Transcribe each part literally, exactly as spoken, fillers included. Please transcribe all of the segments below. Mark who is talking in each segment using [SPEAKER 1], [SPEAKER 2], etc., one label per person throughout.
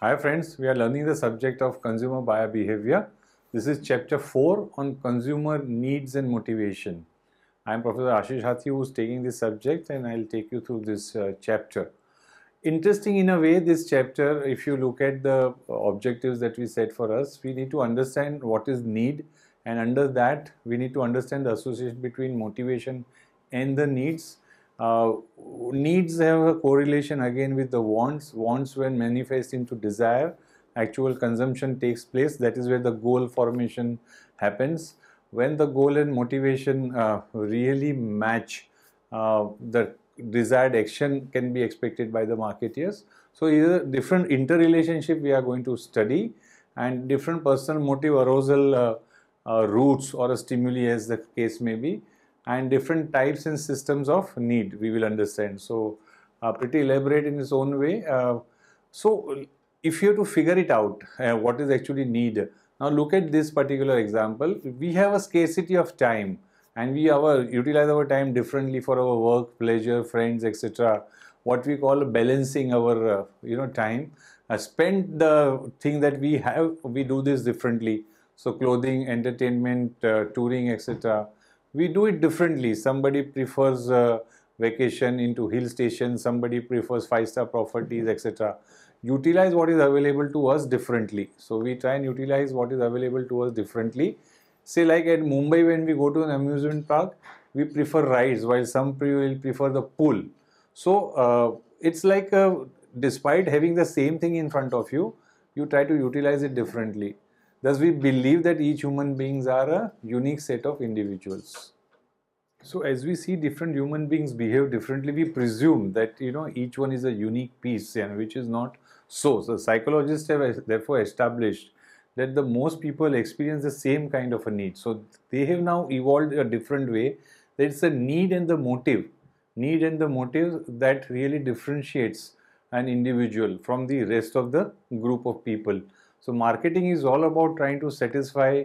[SPEAKER 1] Hi friends, we are learning the subject of consumer buyer behavior. This is chapter four on consumer needs and motivation. I am Professor Ashish Hathi who is taking this subject and I'll take you through this uh, chapter. Interesting in a way, this chapter, if you look at the objectives that we set for us, we need to understand what is need, and under that we need to understand the association between motivation and the needs. Uh, needs have a correlation again with the wants. Wants, when manifest into desire, actual consumption takes place. That is where the goal formation happens. When the goal and motivation uh, really match, uh, the desired action can be expected by the marketeers. So either different interrelationship we are going to study, and different personal motive arousal uh, uh, routes or a stimuli, as the case may be, and different types and systems of need we will understand. So uh, pretty elaborate in its own way. Uh, so if you have to figure it out, uh, what is actually need. Now look at this particular example. We have a scarcity of time, and we our utilize our time differently for our work, pleasure, friends, et cetera. What we call balancing our uh, you know time. Uh, spend the thing that we have, we do this differently. So clothing, entertainment, uh, touring, et cetera. We do it differently. Somebody prefers uh, vacation into hill station. Somebody prefers five-star properties, et cetera. Utilize what is available to us differently. So we try and utilize what is available to us differently. Say like at Mumbai, when we go to an amusement park, we prefer rides, while some will prefer the pool. So uh, it's like uh, despite having the same thing in front of you, you try to utilize it differently. Thus, we believe that each human beings are a unique set of individuals. So as we see different human beings behave differently, we presume that you know each one is a unique piece, and which is not so. So psychologists have therefore established that the most people experience the same kind of a need. So they have now evolved a different way. That it's a need and the motive, need and the motive that really differentiates an individual from the rest of the group of people. So marketing is all about trying to satisfy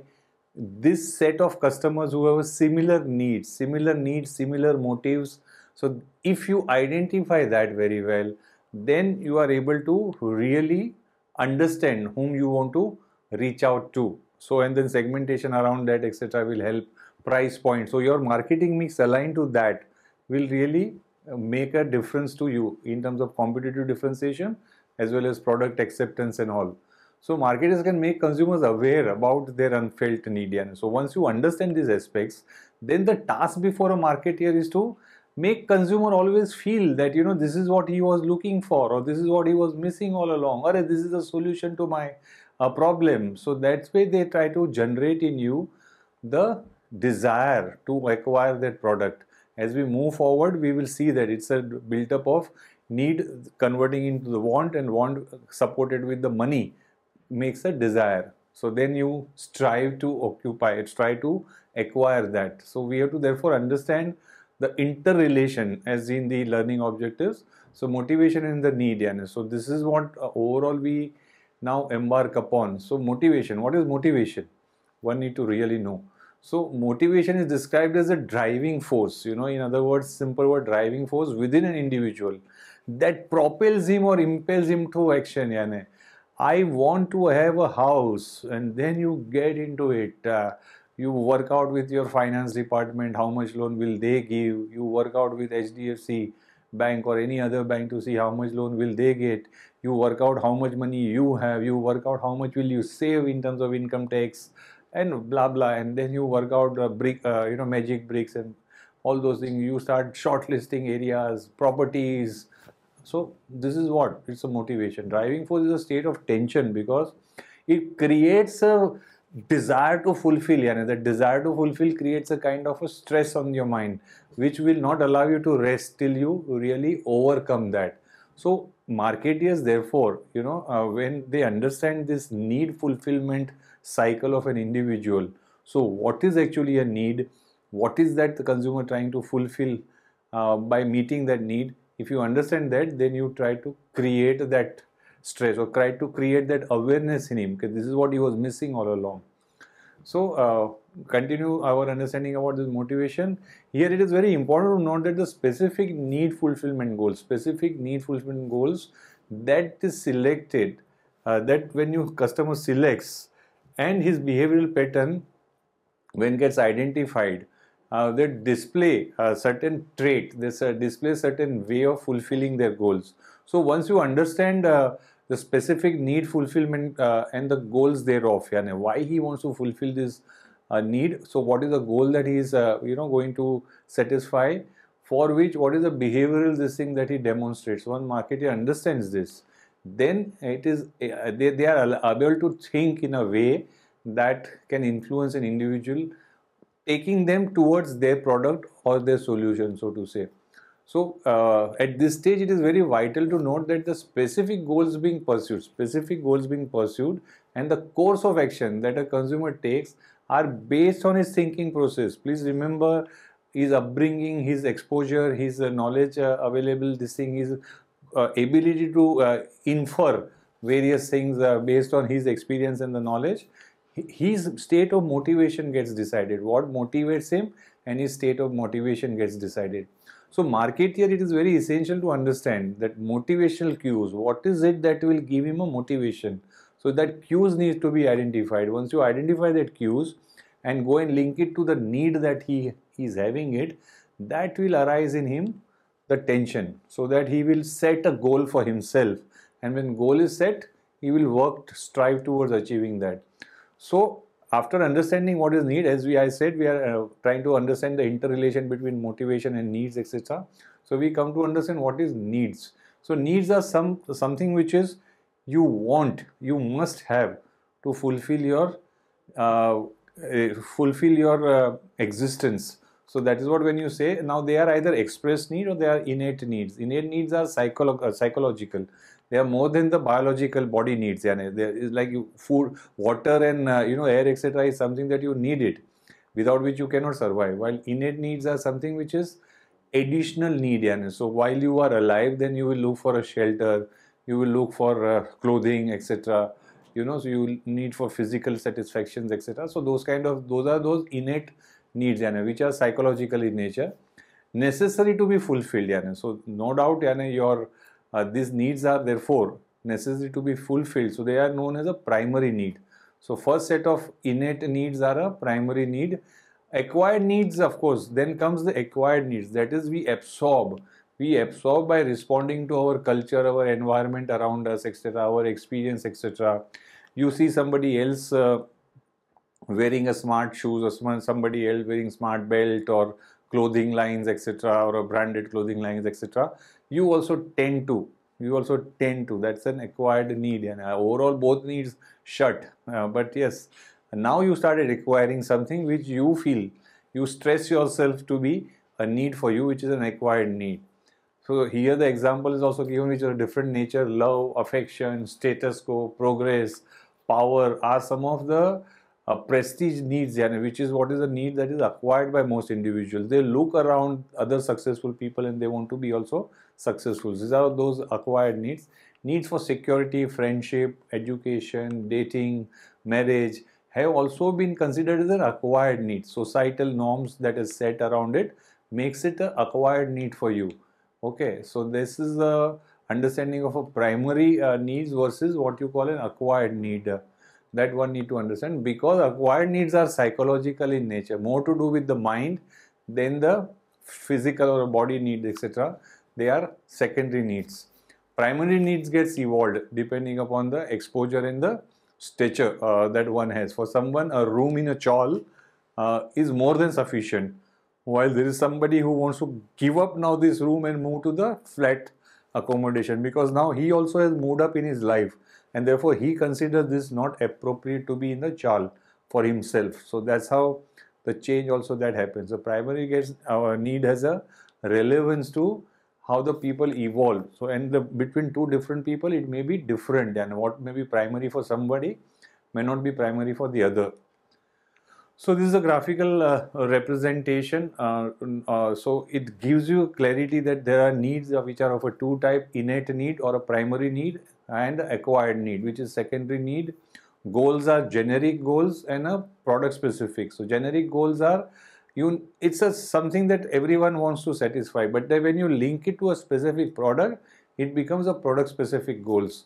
[SPEAKER 1] this set of customers who have similar needs, similar needs, similar motives. So if you identify that very well, then you are able to really understand whom you want to reach out to. So and then segmentation around that, et cetera, will help. Price point. So your marketing mix aligned to that will really make a difference to you in terms of competitive differentiation as well as product acceptance and all. So marketers can make consumers aware about their unfelt need. And so once you understand these aspects, then the task before a marketer is to make consumer always feel that you know this is what he was looking for, or this is what he was missing all along, or this is a solution to my uh, problem. So that's why they try to generate in you the desire to acquire that product. As we move forward, we will see that it's a built up of need converting into the want, and want supported with the money makes a desire. So then you strive to occupy, try to acquire that. So we have to therefore understand the interrelation as in the learning objectives. So motivation and the need. Yani. So this is what uh, overall we now embark upon. So motivation, what is motivation? One need to really know. So motivation is described as a driving force, you know, in other words, simple word, driving force within an individual that propels him or impels him to action. Yani. I want to have a house, and then you get into it. Uh, you work out with your finance department, how much loan will they give? You work out with H D F C bank or any other bank to see how much loan will they get. You work out how much money you have. You work out how much will you save in terms of income tax and blah blah. And then you work out uh, brick, uh, you know, magic bricks and all those things. You start shortlisting areas, properties. So this is what it's a motivation. Driving force is a state of tension because it creates a desire to fulfill. And the desire to fulfill creates a kind of a stress on your mind, which will not allow you to rest till you really overcome that. So marketeers, therefore, you know, uh, when they understand this need fulfillment cycle of an individual. So what is actually a need? What is that the consumer trying to fulfill uh, by meeting that need? If you understand that, then you try to create that stress or try to create that awareness in him, because this is what he was missing all along. So uh, continue our understanding about this motivation. Here it is very important to note that the specific need fulfillment goals, specific need fulfillment goals that is selected uh, that when you customer selects and his behavioral pattern when gets identified, uh, they display a certain trait, this uh, display certain way of fulfilling their goals. So once you understand uh, the specific need fulfillment uh, and the goals thereof, yani why he wants to fulfill this uh, need, so what is the goal that he is uh, you know going to satisfy, for which what is the behavioral this thing that he demonstrates. One marketer understands this, then it is uh, they, they are able to think in a way that can influence an individual, taking them towards their product or their solution, so to say. So uh, at this stage, it is very vital to note that the specific goals being pursued, specific goals being pursued, and the course of action that a consumer takes are based on his thinking process. Please remember his upbringing, his exposure, his uh, knowledge uh, available, this thing, his uh, ability to uh, infer various things uh, based on his experience and the knowledge. His state of motivation gets decided, what motivates him, and his state of motivation gets decided. So marketeer, it is very essential to understand that motivational cues, what is it that will give him a motivation. So that cues needs to be identified. Once you identify that cues and go and link it to the need that he is having it, that will arise in him the tension, so that he will set a goal for himself, and when goal is set, he will work, strive towards achieving that. So after understanding what is need, as we I said, we are uh, trying to understand the interrelation between motivation and needs, et cetera. So we come to understand what is needs. So needs are some something which is you want, you must have to fulfill your uh, uh, fulfill your uh, existence. So that is what when you say, now they are either expressed need or they are innate needs. Innate needs are psycholo uh, psychological. They are more than the biological body needs. Yani. There is like you, food, water, and uh, you know air, et cetera is something that you need it, without which you cannot survive. While innate needs are something which is additional need. Yani. So while you are alive, then you will look for a shelter, you will look for uh, clothing, et cetera. You know, so you will need for physical satisfactions, et cetera. So those kind of those are those innate needs, yani, which are psychological in nature, necessary to be fulfilled. Yani. So no doubt, yani, your Uh, these needs are therefore necessary to be fulfilled. So they are known as a primary need. So first set of innate needs are a primary need. Acquired needs, of course, then comes the acquired needs. That is, we absorb. We absorb by responding to our culture, our environment around us, et cetera, our experience, et cetera. You see somebody else uh, wearing a smart shoes, or somebody else wearing smart belt or clothing lines, et cetera, or a branded clothing lines, et cetera. You also tend to, you also tend to, that's an acquired need, and overall both needs shut. Uh, but yes, now you started acquiring something which you feel, you stress yourself to be a need for you, which is an acquired need. So here the example is also given, which are different nature. Love, affection, status quo, progress, power are some of the Uh, prestige needs, yani, which is what is a need that is acquired by most individuals. They look around other successful people and they want to be also successful. These are those acquired needs. Needs for security, friendship, education, dating, marriage have also been considered as an acquired need. Societal norms that is set around it makes it an acquired need for you. Okay, so this is the understanding of a primary uh, needs versus what you call an acquired need. That one need to understand, because acquired needs are psychological in nature, more to do with the mind than the physical or body needs, et cetera. They are secondary needs. Primary needs gets evolved depending upon the exposure and the stature uh, that one has. For someone, a room in a chawl uh, is more than sufficient, while there is somebody who wants to give up now this room and move to the flat accommodation, because now he also has moved up in his life, and therefore he considers this not appropriate to be in the chawl for himself. So that's how the change also that happens. The primary gets our need has a relevance to how the people evolve. So and the between two different people, it may be different, and what may be primary for somebody may not be primary for the other. So this is a graphical uh, representation. Uh, uh, so it gives you clarity that there are needs which are of a two type: innate need or a primary need, and acquired need, which is secondary need. Goals are generic goals and a product specific. So generic goals are you it's a something that everyone wants to satisfy, but then when you link it to a specific product, it becomes a product specific goals.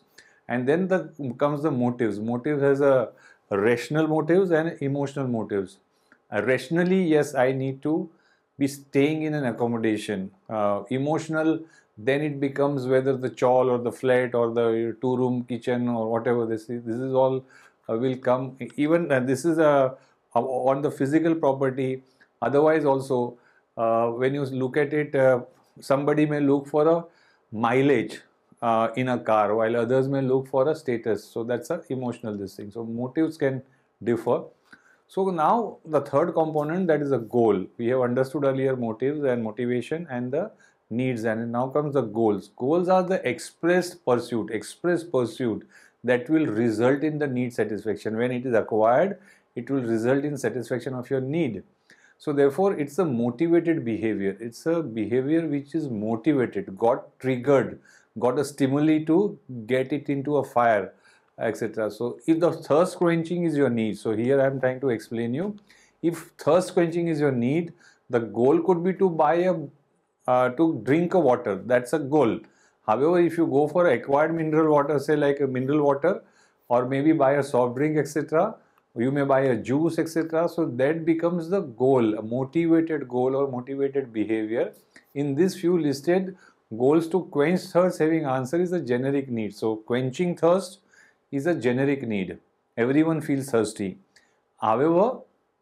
[SPEAKER 1] And then the comes the motives. Motives has a rational motives and emotional motives. Uh, rationally, yes, I need to be staying in an accommodation. Uh, emotional, then it becomes whether the chawl or the flat or the two-room kitchen or whatever this is. This is all uh, will come. Even uh, this is a uh, on the physical property. Otherwise, also uh, when you look at it, uh, somebody may look for a mileage uh, in a car, while others may look for a status. So that's a emotional this thing. So motives can differ. So now the third component, that is a goal. We have understood earlier motives and motivation and the needs, and now comes the goals. Goals are the expressed pursuit, express pursuit that will result in the need satisfaction. When it is acquired, it will result in satisfaction of your need. So therefore, it's a motivated behavior. It's a behavior which is motivated, got triggered, got a stimuli to get it into a fire, et cetera. So if the thirst quenching is your need, so here I am trying to explain you. If thirst quenching is your need, the goal could be to buy a, uh, to drink a water. That's a goal. However, if you go for acquired mineral water, say like a mineral water, or maybe buy a soft drink, et cetera, you may buy a juice, et cetera. So that becomes the goal, a motivated goal or motivated behavior. In this few listed goals, to quench thirst having answer is a generic need. So quenching thirst is a generic need. Everyone feels thirsty. However,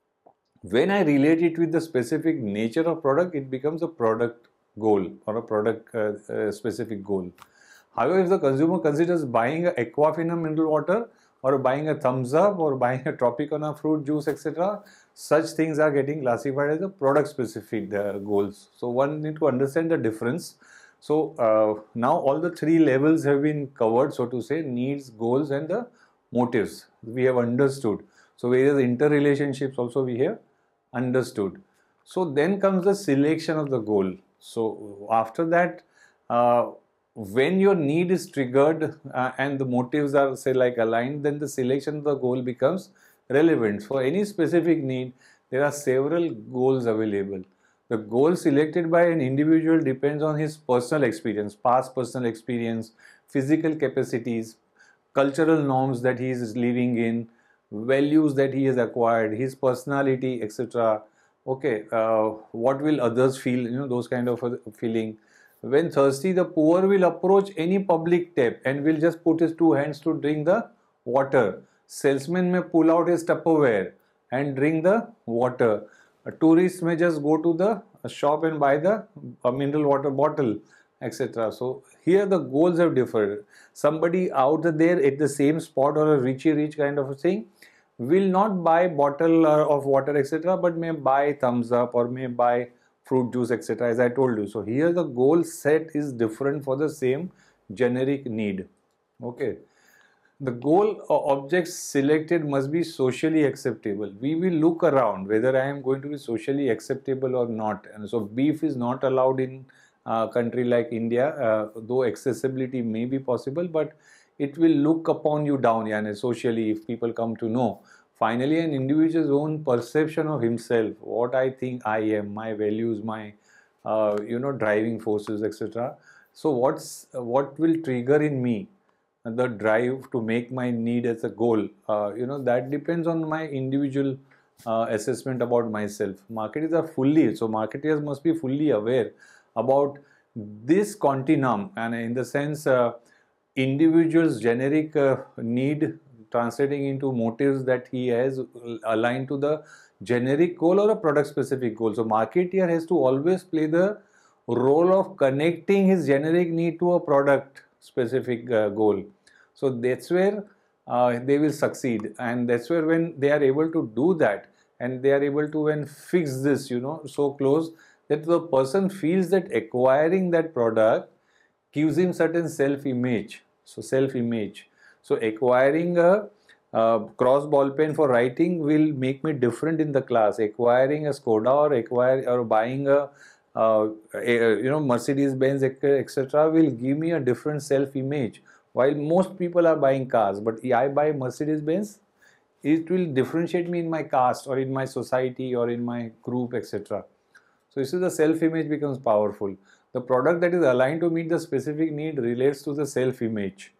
[SPEAKER 1] when I relate it with the specific nature of product, it becomes a product goal or a product uh, uh, specific goal. However, if the consumer considers buying a Aquafina mineral water or buying a Thumbs Up or buying a Tropicana fruit juice, et cetera, such things are getting classified as a product specific uh, goals. So one need to understand the difference. So uh, now all the three levels have been covered, so to say, needs, goals and the motives we have understood. So various interrelationships also we have understood. So then comes the selection of the goal. So after that, uh, when your need is triggered uh, and the motives are say like aligned, then the selection of the goal becomes relevant. For any specific need, there are several goals available. The goal selected by an individual depends on his personal experience, past personal experience, physical capacities, cultural norms that he is living in, values that he has acquired, his personality, et cetera. Okay, uh, what will others feel? You know, those kind of uh, feeling. When thirsty, the poor will approach any public tap and will just put his two hands to drink the water. Salesman may pull out his Tupperware and drink the water. A tourist may just go to the shop and buy the uh, mineral water bottle, et cetera. So here the goals have differed. Somebody out there at the same spot or a richy rich kind of a thing will not buy bottle uh, of water, et cetera, but may buy Thumbs Up or may buy fruit juice, et cetera. As I told you. So here the goal set is different for the same generic need. Okay. The goal or objects selected must be socially acceptable. We will look around whether I am going to be socially acceptable or not. And so beef is not allowed in a country like India, uh, though accessibility may be possible, but it will look upon you down, yani, socially, if people come to know. Finally, an individual's own perception of himself, what I think I am, my values, my uh, you know driving forces, et cetera. So what's what will trigger in me the drive to make my need as a goal, uh, you know, that depends on my individual uh, assessment about myself. Marketers are fully, so marketers must be fully aware about this continuum, and in the sense, uh, individual's generic uh, need translating into motives that he has aligned to the generic goal or a product specific goal. So marketer has to always play the role of connecting his generic need to a product specific uh, goal. So that's where uh, they will succeed, and that's where when they are able to do that and they are able to when fix this, you know, so close that the person feels that acquiring that product gives him certain self-image. So self-image. So acquiring a uh, cross ball pen for writing will make me different in the class. Acquiring a Skoda or acquire or buying a uh, a, you know Mercedes Benz, et cetera, will give me a different self-image. While most people are buying cars, but I buy Mercedes Benz, it will differentiate me in my caste or in my society or in my group, et cetera. So this is the self-image becomes powerful. The product that is aligned to meet the specific need relates to the self-image.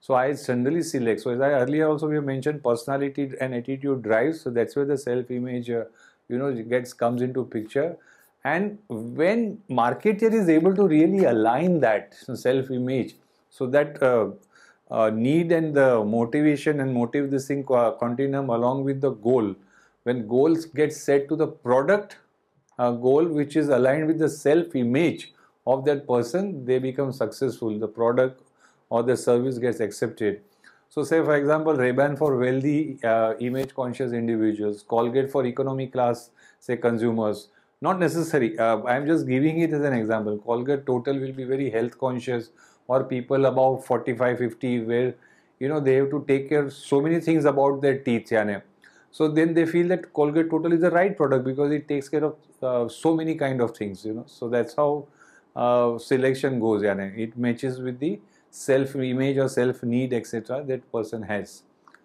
[SPEAKER 1] So I generally select. So as I earlier also we have mentioned, personality and attitude drives. So that's where the self-image, uh, you know, gets comes into picture. And when marketer is able to really align that self-image, so that uh, uh, need and the motivation and motive this thing uh, continuum along with the goal. When goals get set to the product uh, goal, which is aligned with the self-image of that person, they become successful. The product or the service gets accepted. So say for example, Ray-Ban for wealthy uh, image conscious individuals, Colgate for economy class, say consumers. Not necessary. Uh, I'm just giving it as an example. Colgate total will be very health conscious, or people above forty-five, fifty, where you know they have to take care so many things about their teeth. Yani. So then they feel that Colgate Total is the right product because it takes care of uh, so many kind of things, you know. So that's how uh, selection goes. Yani. It matches with the self-image or self-need, et cetera that person has.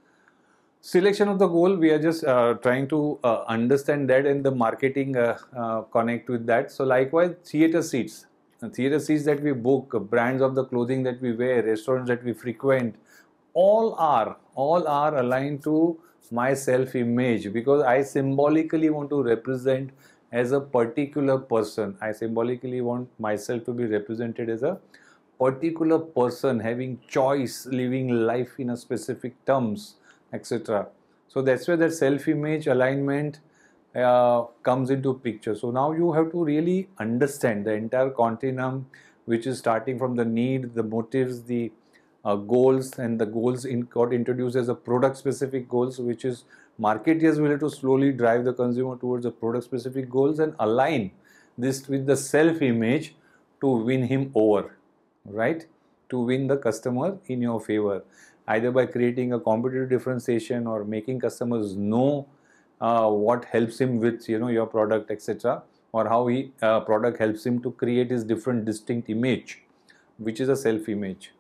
[SPEAKER 1] Selection of the goal, we are just uh, trying to uh, understand that, and the marketing uh, uh, connect with that. So likewise, theater seats, uh, theater seats that we book, uh, brands of the clothing that we wear, restaurants that we frequent, all are all are aligned to my self-image, because I symbolically want to represent as a particular person. I symbolically want myself to be represented as a particular person having choice, living life in a specific terms, et cetera. So that's where that self-image alignment uh, comes into picture. So now you have to really understand the entire continuum, which is starting from the need, the motives, the uh, goals, and the goals in, got introduced as a product-specific goals, which is marketers will have to slowly drive the consumer towards the product-specific goals and align this with the self-image to win him over, right? To win the customer in your favor, either by creating a competitive differentiation or making customers know uh, what helps him with you know your product, et cetera, or how he uh, product helps him to create his different distinct image, which is a self-image.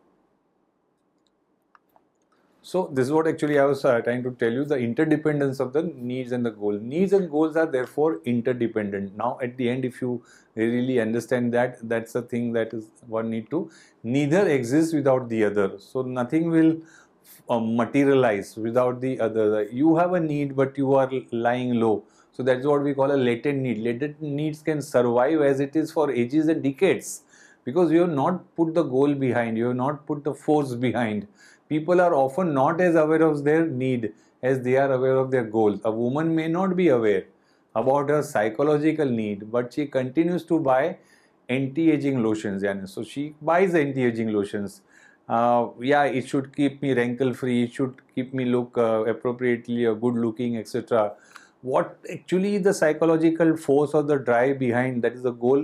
[SPEAKER 1] So this is what actually I was uh, trying to tell you, the interdependence of the needs and the goal. Needs and goals are therefore interdependent. Now at the end, if you really understand that, that's the thing that is one need to, neither exists without the other. So nothing will uh, materialize without the other. You have a need but you are lying low. So that's what we call a latent need. Latent needs can survive as it is for ages and decades, because you have not put the goal behind, you have not put the force behind. People are often not as aware of their need as they are aware of their goals. A woman may not be aware about her psychological need, but she continues to buy anti-aging lotions. Yani. So she buys anti-aging lotions. Uh, yeah, it should keep me wrinkle-free, it should keep me look uh, appropriately uh, good-looking, et cetera. What actually the psychological force or the drive behind that is the goal,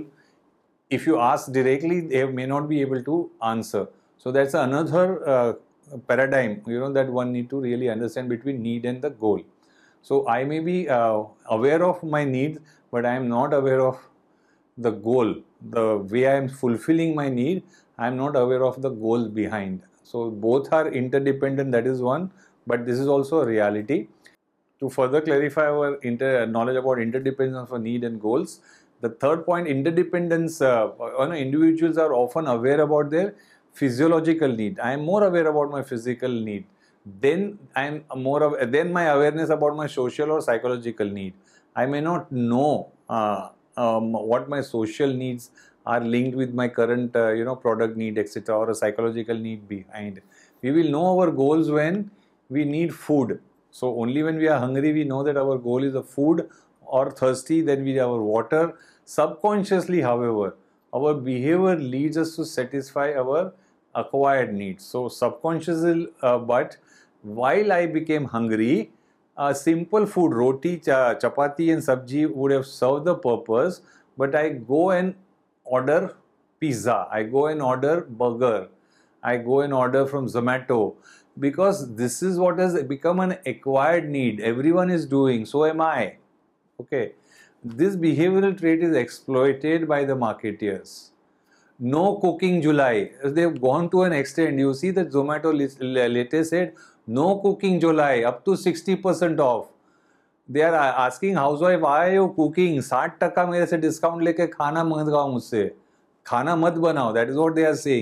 [SPEAKER 1] if you ask directly, they may not be able to answer. So that's another uh, paradigm, you know, that one need to really understand between need and the goal. So I may be uh, aware of my needs, but I am not aware of the goal. The way I am fulfilling my need, I am not aware of the goal behind. So both are interdependent, that is one, but this is also a reality. To further clarify our inter knowledge about interdependence of need and goals, the third point, interdependence, uh, you know, individuals are often aware about their physiological need. I am more aware about my physical need. Then I am more of, then my awareness about my social or psychological need. I may not know uh, um, what my social needs are linked with my current, uh, you know, product need, et cetera, or a psychological need behind. We will know our goals when we need food. So only when we are hungry, we know that our goal is a food, or thirsty, then we have our water. Subconsciously, however, our behavior leads us to satisfy our acquired needs. So subconsciously, uh, but while I became hungry, uh, simple food, roti, cha chapati and sabji would have served the purpose, but I go and order pizza, I go and order burger, I go and order from Zomato, because this is what has become an acquired need. Everyone is doing, so am I. Okay, this behavioral trait is exploited by the marketeers. No cooking July. They've gone to an extent. You see that Zomato latest said, no cooking July, up to sixty percent off. They are asking housewife, why are you cooking? साठ टक्का मेरे से discount लेके खाना मंगवाओ मुझसे, खाना मत बनाओ. That is what they are saying.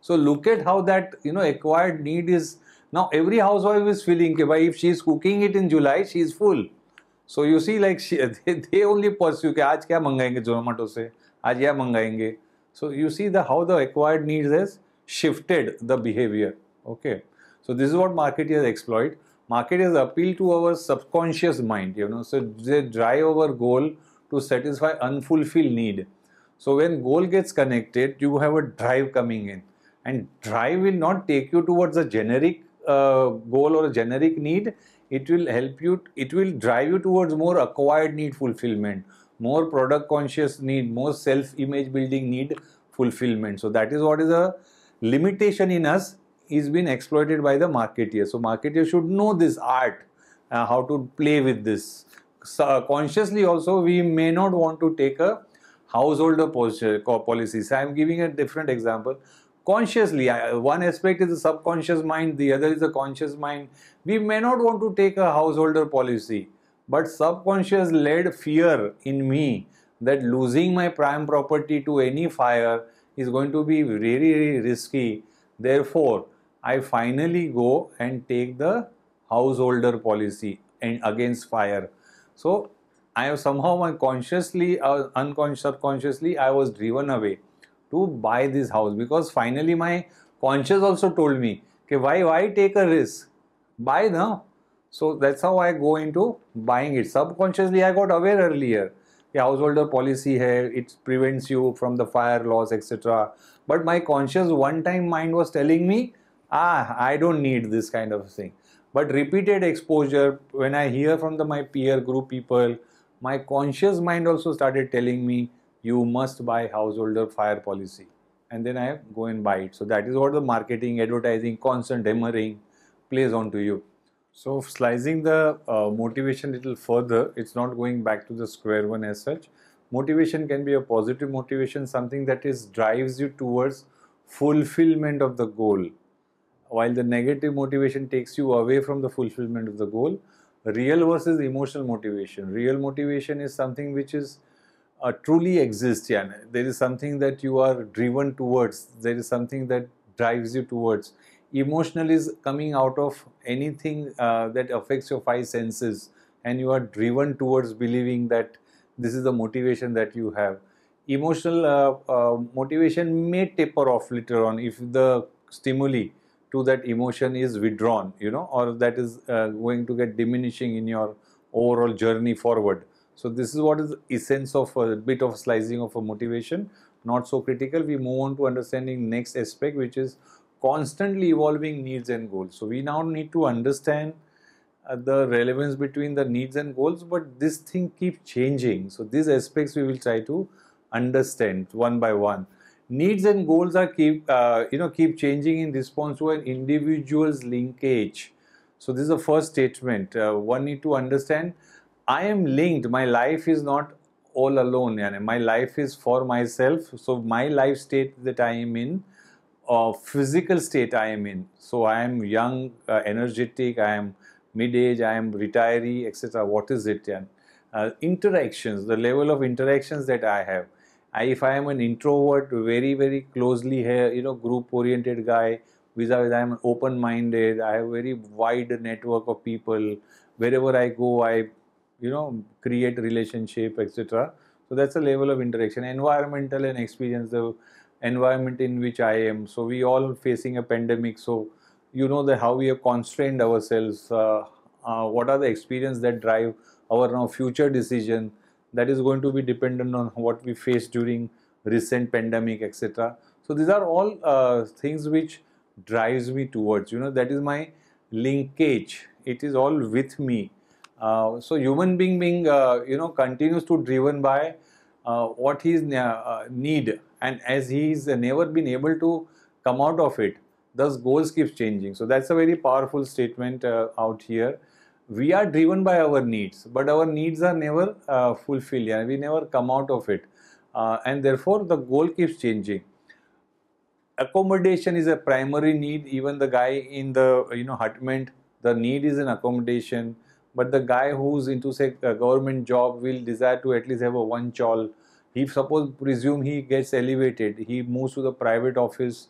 [SPEAKER 1] So look at how that, you know, acquired need is. Now every housewife is feeling that if she is cooking it in July, she is full. So you see, like she, they, they only pursue कि आज क्या मंगाएंगे Zomato से, आज क्या मंगाएंगे. So you see the how the acquired needs has shifted the behavior. Okay, so this is what marketers exploit. Marketers appeal to our subconscious mind, you know, so they drive our goal to satisfy unfulfilled need. So when goal gets connected, you have a drive coming in, and drive will not take you towards a generic uh, goal or a generic need. It will help you, it will drive you towards more acquired need fulfillment, more product conscious need, more self image building need fulfillment. So that is what is a limitation in us is being exploited by the marketeer. So marketeer should know this art, uh, how to play with this. So, uh, consciously also we may not want to take a householder policies. I am giving a different example. Consciously, I, one aspect is the subconscious mind, the other is the conscious mind. We may not want to take a householder policy, but subconscious led fear in me that losing my prime property to any fire is going to be very, very risky. Therefore, I finally go and take the householder policy and against fire. So I have somehow my consciously, uh, unconscious, subconsciously, I was driven away to buy this house, because finally my conscious also told me, okay, why, why take a risk? Buy now. So that's how I go into buying it. Subconsciously, I got aware earlier. The householder policy here, it prevents you from the fire loss, et cetera. But my conscious one-time mind was telling me, ah, I don't need this kind of thing. But repeated exposure, when I hear from the, my peer group people, my conscious mind also started telling me, you must buy householder fire policy. And then I go and buy it. So that is what the marketing, advertising, constant hammering plays on to you. So slicing the uh, motivation a little further, it's not going back to the square one as such. Motivation can be a positive motivation, something that is drives you towards fulfillment of the goal. While the negative motivation takes you away from the fulfillment of the goal. Real versus emotional motivation. Real motivation is something which is uh, truly exists. Yeah. There is something that you are driven towards. There is something that drives you towards. Emotional is coming out of anything uh, that affects your five senses, and you are driven towards believing that this is the motivation that you have. Emotional uh, uh, motivation may taper off later on if the stimuli to that emotion is withdrawn, you know, or that is uh, going to get diminishing in your overall journey forward. So this is what is the essence of a bit of slicing of a motivation. Not so critical. We move on to understanding next aspect, which is constantly evolving needs and goals. So we now need to understand uh, the relevance between the needs and goals, but this thing keeps changing. So these aspects we will try to understand one by one. Needs and goals are keep uh, you know keep changing in response to an individual's linkage. So this is the first statement. Uh, one need to understand, I am linked. My life is not all alone. Yani my life is for myself. So my life state that I am in, uh, physical state I am in. So I am young, uh, energetic. I am mid-age. I am retiree, et cetera. What is it? Yani? Uh, interactions, the level of interactions that I have. I, if I am an introvert, very, very closely here, you know, group-oriented guy, vis-a-vis I am open-minded, I have a very wide network of people. Wherever I go, I, you know, create relationship, et cetera. So that's a level of interaction. Environmental and experience, the environment in which I am. So we all facing a pandemic. So you know that how we have constrained ourselves. Uh, uh, what are the experiences that drive our now future decision? That is going to be dependent on what we faced during recent pandemic, et cetera. So these are all uh, things which drives me towards, you know, that is my linkage. It is all with me. Uh, so human being being, uh, you know, continues to driven by uh, what he uh, need, and as he's never been able to come out of it, thus goals keeps changing. So that's a very powerful statement uh, out here. We are driven by our needs, but our needs are never uh, fulfilled. Yeah? We never come out of it, uh, and therefore the goal keeps changing. Accommodation is a primary need. Even the guy in the, you know, hutment, the need is an accommodation. But the guy who's into, say, a government job will desire to at least have a one chawl. He suppose presume he gets elevated, he moves to the private office.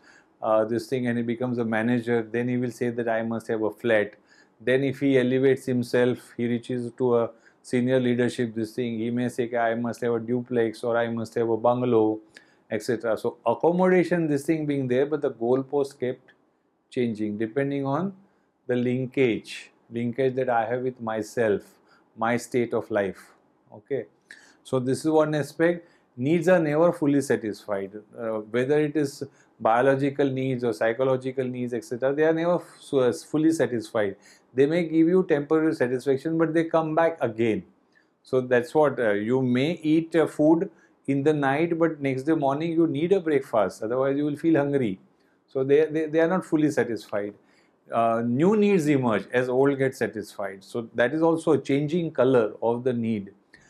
[SPEAKER 1] uh, this thing and he becomes a manager, then he will say that I must have a flat. Then if he elevates himself, he reaches to a senior leadership, this thing, he may say I must have a duplex or I must have a bungalow, et cetera. So accommodation, this thing being there, but the goalpost kept changing depending on the linkage, linkage that I have with myself, my state of life. Okay. So this is one aspect. Needs are never fully satisfied, uh, whether it is biological needs or psychological needs, et cetera. They are never fully satisfied. They may give you temporary satisfaction, but they come back again. So that's what uh, you may eat uh, food in the night, but next day morning you need a breakfast. Otherwise, you will feel hungry. So they they, they are not fully satisfied. Uh, new needs emerge as old get satisfied. So that is also a changing color of the need.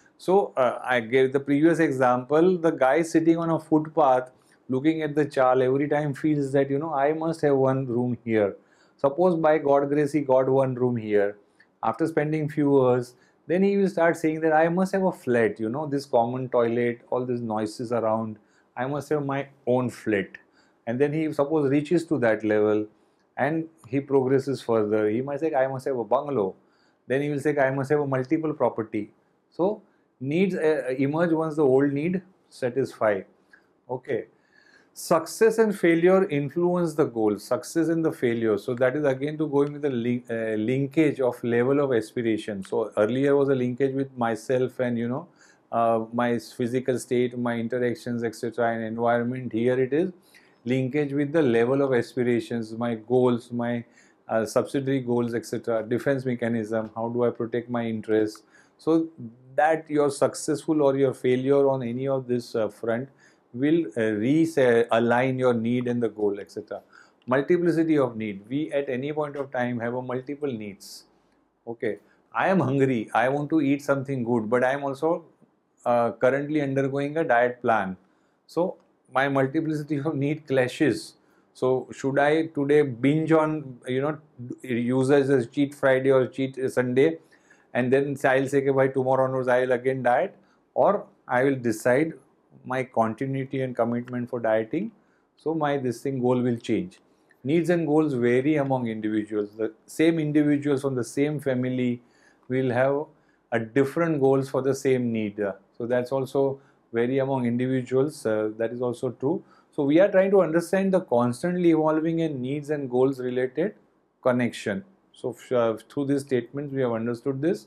[SPEAKER 1] So uh, I gave the previous example, the guy sitting on a footpath looking at the chal every time feels that, you know, I must have one room here. Suppose by God grace he got one room here. After spending few hours, then he will start saying that I must have a flat, you know, this common toilet, all these noises around, I must have my own flat. And then he suppose reaches to that level and he progresses further. He might say I must have a bungalow. Then he will say I must have a multiple property. So needs uh, emerge once the old need satisfy. Okay. Success and failure influence the goal. Success and the failure. So that is again to going with the link, uh, linkage of level of aspiration. So earlier was a linkage with myself and, you know, uh, my physical state, my interactions, et cetera, and environment. Here it is linkage with the level of aspirations, my goals, my uh, subsidiary goals, et cetera. Defense mechanism. How do I protect my interests? So that your successful or your failure on any of this uh, front will uh, realign your need and the goal, et cetera. Multiplicity of need. We at any point of time have a multiple needs. Okay, I am hungry. I want to eat something good, but I am also uh, currently undergoing a diet plan. So my multiplicity of need clashes. So should I today binge on, you know, use as a cheat Friday or cheat Sunday? And then I'll say, okay, by tomorrow onwards, I will again diet, or I will decide my continuity and commitment for dieting. So my this thing goal will change. Needs and goals vary among individuals. The same individuals from the same family will have a different goals for the same need. So that's also vary among individuals. Uh, that is also true. So we are trying to understand the constantly evolving and needs and goals related connection. So uh, through these statements we have understood this.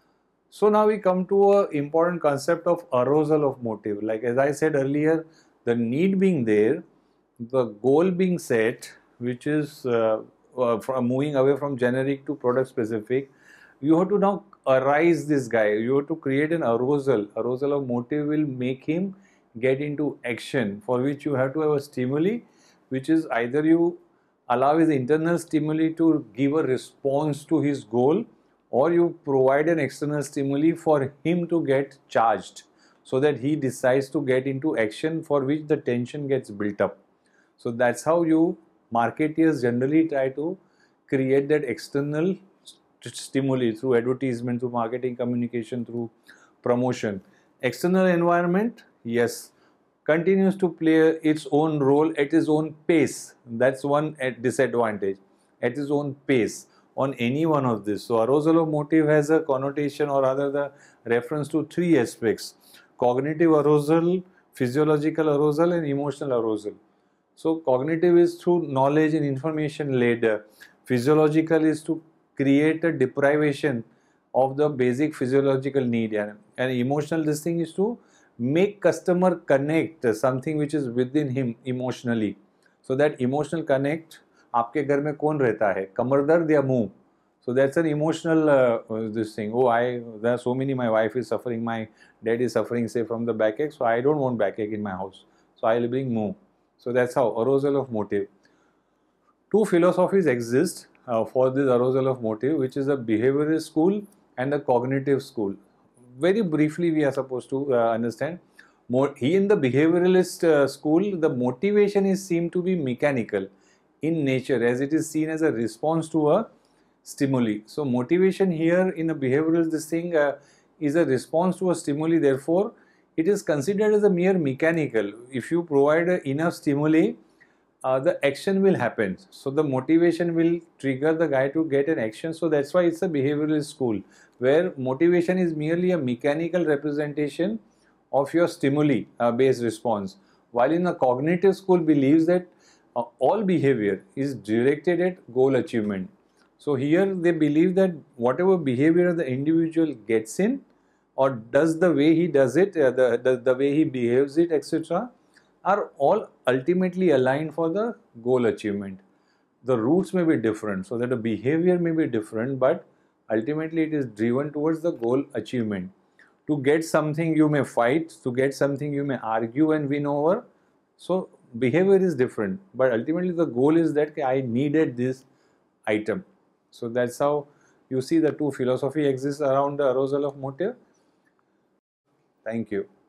[SPEAKER 1] So now we come to an important concept of arousal of motive. Like as I said earlier, the need being there, the goal being set, which is uh, uh, from moving away from generic to product specific, you have to now arise this guy. You have to create an arousal. Arousal of motive will make him get into action, for which you have to have a stimuli, which is either you allow his internal stimuli to give a response to his goal, or you provide an external stimuli for him to get charged so that he decides to get into action, for which the tension gets built up. So that's how you marketeers generally try to create that external st stimuli through advertisement, through marketing communication, through promotion. External environment, yes, continues to play its own role at its own pace. That's one disadvantage, at its own pace on any one of this. So arousal of motive has a connotation, or rather the reference to three aspects: cognitive arousal, physiological arousal, and emotional arousal. So cognitive is through knowledge and information led. Physiological is to create a deprivation of the basic physiological need, and, and emotional this thing is to make customer connect something which is within him emotionally. So that emotional connect, आपके घर में कौन रहता है, कमर दर्द या मुंह? So that's an emotional uh, this thing. Oh, I there are so many. My wife is suffering. My dad is suffering, say, from the backache. So I don't want backache in my house. So I'll bring muh. So that's how arousal of motive. Two philosophies exist uh, for this arousal of motive, which is the behavioral school and the cognitive school. Very briefly, we are supposed to uh, understand. More, he in the behavioralist uh, school, the motivation is seen to be mechanical in nature, as it is seen as a response to a stimuli. So motivation here in a behavioral this thing uh, is a response to a stimuli. Therefore, it is considered as a mere mechanical. If you provide uh, enough stimuli, uh, the action will happen. So the motivation will trigger the guy to get an action. So that's why it's a behavioral school, where motivation is merely a mechanical representation of your stimuli uh, based response, while in a cognitive school believes that uh, all behavior is directed at goal achievement. So here they believe that whatever behavior the individual gets in or does, the way he does it, uh, the, the, the way he behaves it, et cetera, are all ultimately aligned for the goal achievement. The routes may be different, so that the behavior may be different, but ultimately it is driven towards the goal achievement. To get something you may fight, to get something you may argue and win over. So behavior is different, but ultimately the goal is that I needed this item. So that's how you see the two philosophy exists around the arousal of motive. Thank you.